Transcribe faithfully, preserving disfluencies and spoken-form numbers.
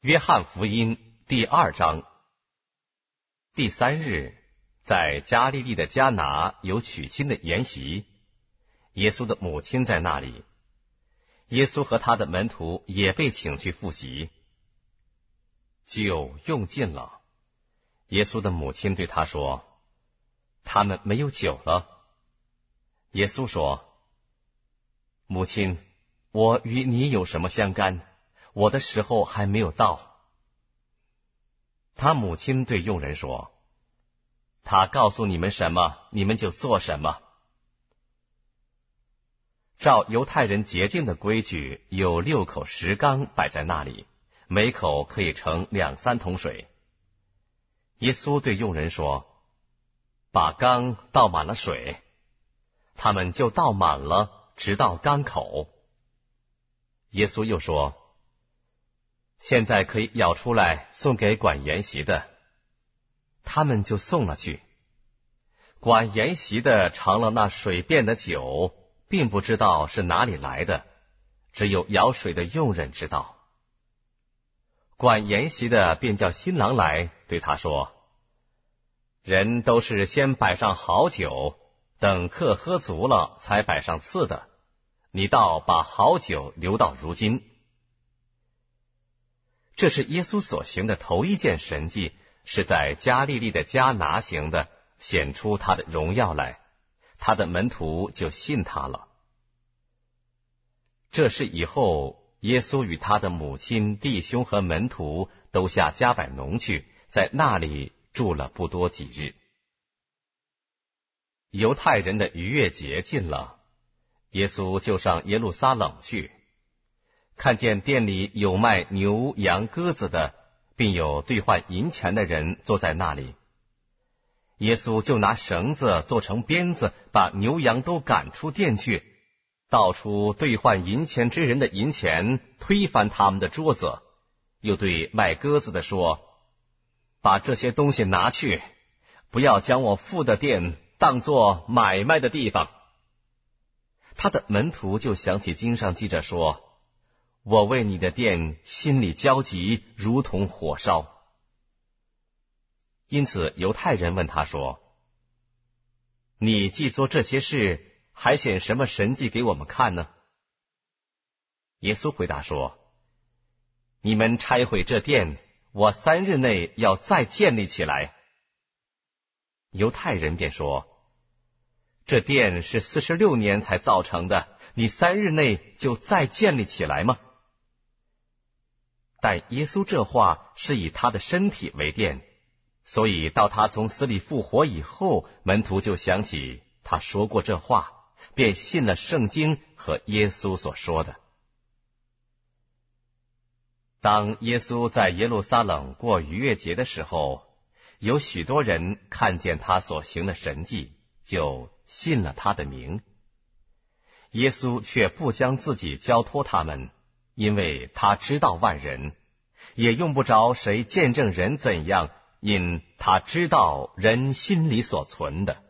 约翰福音第二章。第三日，在加利利的迦拿有娶亲的筵席，耶稣的母亲在那里，耶稣和他的门徒也被请去赴席。酒用尽了，耶稣的母亲对他说：“他们没有酒了。”耶稣说：“母亲，我与你有什么相干？我的时候还没有到。”他母亲对佣人说：“他告诉你们什么，你们就做什么。”照犹太人洁净的规矩，有六口石缸摆在那里，每口可以盛两三桶水。耶稣对佣人说：“把缸倒满了水。”他们就倒满了，直到缸口。耶稣又说：“现在可以舀出来，送给管筵席的。”他们就送了去。管筵席的尝了那水变的酒，并不知道是哪里来的，只有舀水的佣人知道。管筵席的便叫新郎来，对他说：“人都是先摆上好酒，等客喝足了，才摆上次的。你倒把好酒留到如今。”这是耶稣所行的头一件神迹，是在加利利的迦拿行的，显出他的荣耀来，他的门徒就信他了。这事以后，耶稣与他的母亲、弟兄和门徒都下迦百农去，在那里住了不多几日。犹太人的逾越节近了，耶稣就上耶路撒冷去，看见店里有卖牛羊鸽子的，并有兑换银钱的人坐在那里。耶稣就拿绳子做成鞭子，把牛羊都赶出店去，倒出兑换银钱之人的银钱，推翻他们的桌子，又对卖鸽子的说：“把这些东西拿去，不要将我父的店当作买卖的地方。”他的门徒就想起经上记着说：“我为你的店心里焦急，如同火烧。”因此犹太人问他说：“你既做这些事，还显什么神迹给我们看呢？”耶稣回答说：“你们拆毁这殿，我三日内要再建立起来。”犹太人便说：“这殿是四十六年才造成的，你三日内就再建立起来吗？”但耶稣这话是以他的身体为殿，所以到他从死里复活以后，门徒就想起他说过这话，便信了圣经和耶稣所说的。当耶稣在耶路撒冷过逾越节的时候，有许多人看见他所行的神迹，就信了他的名。耶稣却不将自己交托他们，因为他知道万人，也用不着谁见证人怎样，因他知道人心里所存的。